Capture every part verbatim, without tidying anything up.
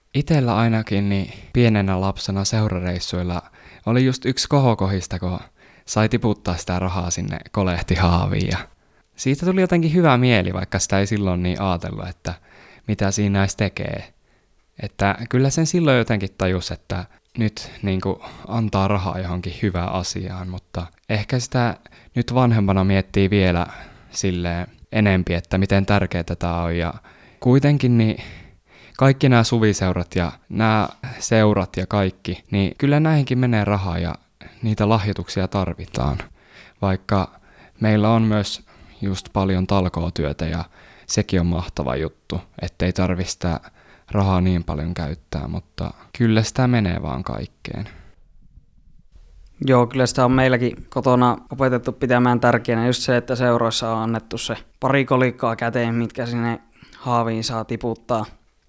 Itellä ainakin niin pienenä lapsena seurareissuilla oli just yksi kohokohista, kun sai tiputtaa sitä rahaa sinne kolehtihaaviin. Ja siitä tuli jotenkin hyvä mieli, vaikka sitä ei silloin niin ajatellut, että mitä siinä edes tekee. Että kyllä sen silloin jotenkin tajus, että nyt niin kuin antaa rahaa johonkin hyvään asiaan, mutta ehkä sitä nyt vanhempana miettii vielä silleen enempi, että miten tärkeää tämä on. Ja kuitenkin niin kaikki nämä suviseurat ja nämä seurat ja kaikki, niin kyllä näihinkin menee rahaa ja niitä lahjoituksia tarvitaan. Vaikka meillä on myös just paljon talkootyötä ja sekin on mahtava juttu, ettei tarvitse sitä rahaa niin paljon käyttää, mutta kyllä sitä menee vaan kaikkeen. Joo, kyllä sitä on meilläkin kotona opetettu pitämään tärkeänä just se, että seuroissa on annettu se pari kolikkoa käteen, mitkä sinne haaviin saa tiputtaa.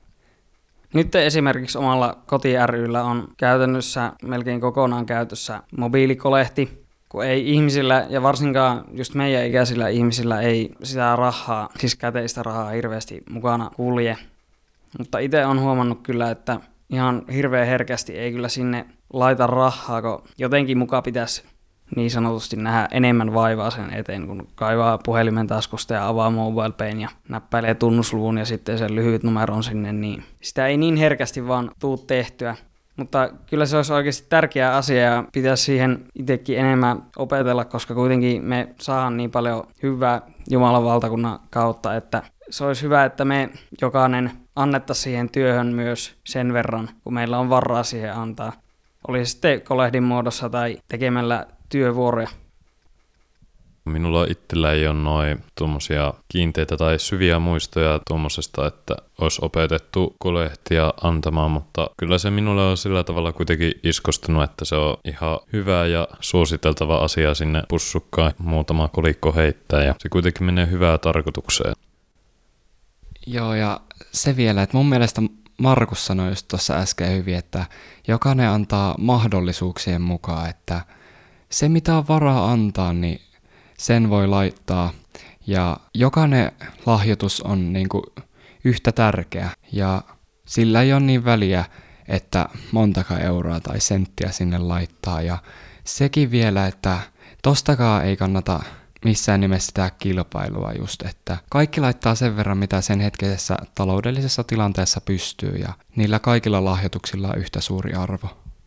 Nyt esimerkiksi omalla koti ry:llä on käytännössä melkein kokonaan käytössä mobiilikolehti, kun ei ihmisillä ja varsinkaan just meidän ikäisillä ihmisillä ei sitä rahaa, siis käteistä rahaa hirveästi mukana kulje. Mutta itse olen huomannut kyllä, että ihan hirveän herkästi ei kyllä sinne laita rahaa, kun jotenkin mukaan pitäisi niin sanotusti nähdä enemmän vaivaa sen eteen, kun kaivaa puhelimen taskusta ja avaa MobilePayn ja näppäilee tunnusluvun ja sitten sen lyhyt numeron sinne, niin sitä ei niin herkästi vaan tuu tehtyä. Mutta kyllä se olisi oikeasti tärkeä asia ja pitäisi siihen itsekin enemmän opetella, koska kuitenkin me saadaan niin paljon hyvää Jumalan valtakunnan kautta, että se olisi hyvä, että me jokainen annettaisiin siihen työhön myös sen verran, kun meillä on varaa siihen antaa. Oli sitten kolehdin muodossa tai tekemällä työvuoroja. Minulla itsellä ei ole noin tuommoisia kiinteitä tai syviä muistoja tuommoisesta, että olisi opetettu kolehtia antamaan, mutta kyllä se minulle on sillä tavalla kuitenkin iskostunut, että se on ihan hyvä ja suositeltava asia sinne pussukkaan muutama kolikko heittää ja se kuitenkin menee hyvään tarkoitukseen. Joo, ja se vielä, että mun mielestä Markus sanoi just tuossa äsken hyvin, että jokainen antaa mahdollisuuksien mukaan, että se mitä on varaa antaa, niin sen voi laittaa. Ja jokainen lahjoitus on niinku yhtä tärkeä ja sillä ei ole niin väliä, että montaka euroa tai senttiä sinne laittaa. Ja sekin vielä, että tostakaan ei kannata missään nimessä tehdä kilpailua just, että kaikki laittaa sen verran, mitä sen hetkisessä taloudellisessa tilanteessa pystyy ja niillä kaikilla lahjoituksilla on yhtä suuri arvo.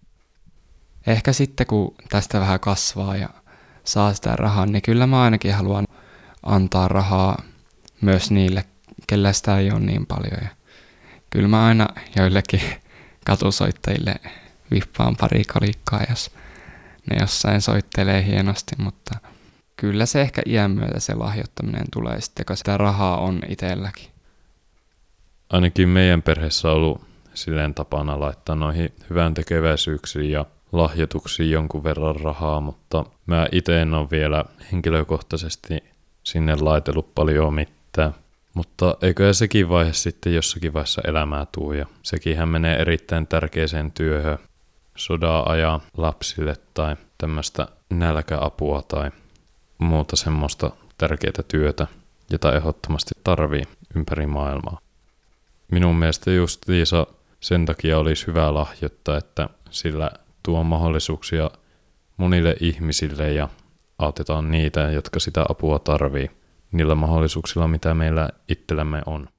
Ehkä sitten kun tästä vähän kasvaa ja saa sitä rahaa, niin kyllä mä ainakin haluan antaa rahaa myös niille, kellä sitä ei ole niin paljon. Ja kyllä mä aina joillekin katusoittajille vippaan pari kolikkaa, jos ne jossain soittelee hienosti, mutta kyllä se ehkä iän myötä se lahjoittaminen tulee sitten, kun sitä rahaa on itselläkin. Ainakin meidän perheessä on ollut silleen tapana laittaa noihin hyvän tekeväisyyksiin ja lahjoituksiin jonkun verran rahaa, mutta mä itse en ole vielä henkilökohtaisesti sinne laitellut paljon mitään. Mutta eiköhän sekin vaihe sitten jossakin vaiheessa elämää tuu ja sekinhän menee erittäin tärkeäseen työhön, sodan ajan lapsille tai tämmöistä nälkäapua tai muuta semmoista tärkeää työtä, jota ehdottomasti tarvii ympäri maailmaa. Minun mielestä justiinsa sen takia olisi hyvä lahjoittaa, että sillä tuo mahdollisuuksia monille ihmisille ja autetaan niitä, jotka sitä apua tarvii, niillä mahdollisuuksilla, mitä meillä itsellämme on.